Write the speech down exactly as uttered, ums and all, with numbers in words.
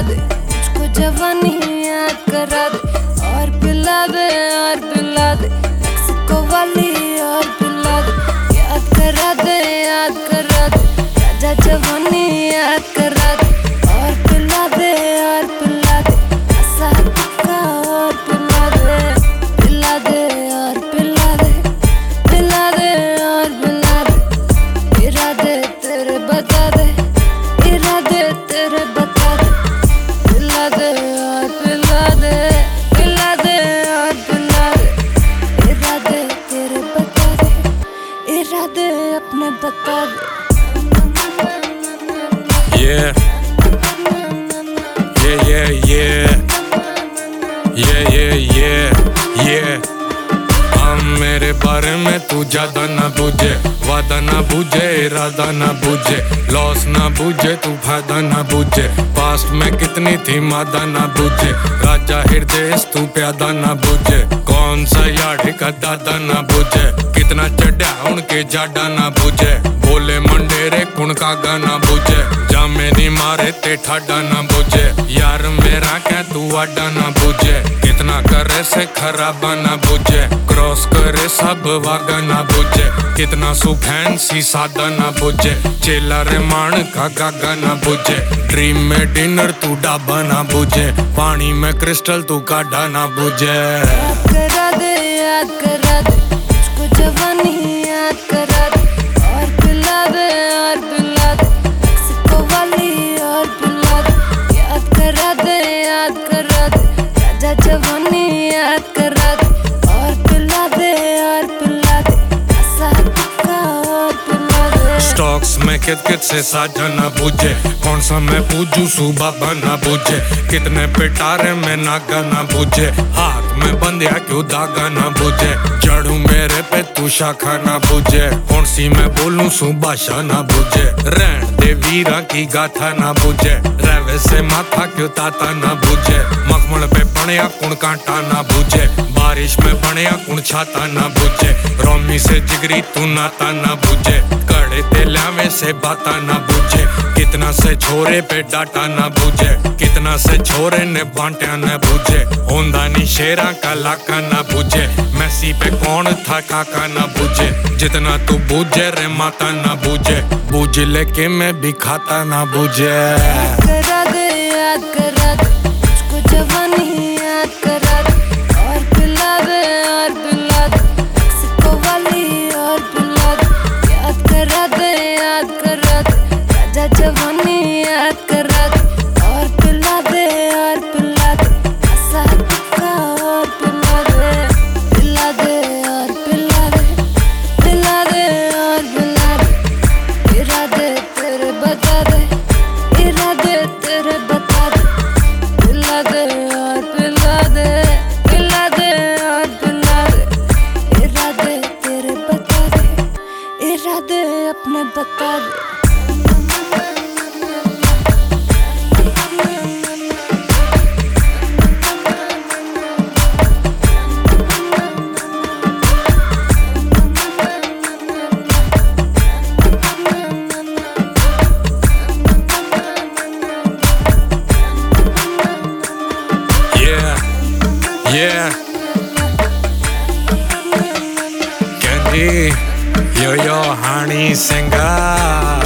दे, मुझको जवानी याद करा दे, और पिला दे और पिला दे, मेक्सिको वाली और पिला दे, याद करा दे याद करा दे, राजा जवानी याद करा दे, और पिला दे और पिला दे, ऐसा टिक्का और पिला दे, पिला दे और पिला दे, पिला दे और पिला दे, इरादे तेरे बता दे, इरादे तेरे बता दे, पिला दे और पिला दे, पिला दे और पिला दे, इरादे तेरे बता दे, इरादे अपने बता दे। Yeah, yeah, yeah, yeah, yeah, yeah, yeah, yeah. हम मेरे बारे में तू ज्यादा ना बुझे, वादा ना बुझे, इरादा ना बुझे, लॉस ना बुझे, तू फायदा ना बुझे, पास्ट में कितनी थी मादा ना बुझे, राजा हृदय तू प्यादा ना बुझे, कौन सा यार का दादा ना बुझे, कितना चढ़ा उनके जाडा ना बुझे, बोले मंडेरे कुण का गाना बुझे, जामे नी मारे ते ठाडा ना बुझे, यार मेरा क्या तू आडा ना बुझे, कितना करे से खराबा ना बुझे, क्रॉस करे सब वागा ना बुझे, कितना सुफैंसी सादा ना बुझे, चेला रे मान का गागा ना बुझे, ड्रीम में डिनर तू डाबा ना बुझे, पानी में क्रिस्टल तू काढ़ा ना बुझे। याद करा दे याद करा दे, मुझको जवानी याद करा दे, और पिला दे और पिला दे, मेक्सिको वाली और पिला दे, याद करा दे याद करा दे, राजा जवानी याद करा दे, और पिला दे और पिला दे, ऐसा टिक्का और पिला दे। स्टॉक्स में कित कित से साझा ना बुझे, कौन सा मैं पूजू सुबाबा ना बुझे, कितने पिटारे में नागा ना बुझे, हाथ में बंधिया क्यों धागा ना बुझे, चढ़ू मेरे पे तू शाखा ना बुझे, कौन सी मैं बोलूं सुबाशा ना बुझे, रहन दे वीरा की गाथा ना बुझे, रवे से माथा क्यों ताता ना बुझे, मखमल पे बनिया कुण कांटा ना बुझे, बारिश में बनिया कुण छाता ना बुझे, रोमी से जिगरी तू नाता ना बुझे, कड़े ते लावे से बाता ना बुझे, कितना से छोरे पे डाटा ना बुझे, कितना से छोरे ने बांटा ना बुझे, होंदा नी शेरा का लाका ना बुझे, मैसी पे कौन था काका ना बुझे, जितना तू बुझे रे माता ना बुझे, बुझ लेके मैं भी खाता ना बुझे। याद करा दे याद करा दे, मुझको जवानी याद करा दे, और पिला दे और पिला दे, मेक्सिको वाली और पिला दे, याद करा दे याद करा दे, राजा जवानी याद करा दे, और पिला दे और पिला दे, ऐसा टिक्का और पिला दे, पिला दे और पिला दे, पिला दे और पिला दे, इरादे तेरे बता दे, इरादे तेरे बता दे, पिला दे और पिला दे, पिला दे और पिला दे, इरादे तेरे बता दे, इरादे अपने बता दे। Yeah, Candy, yo yo honey singer.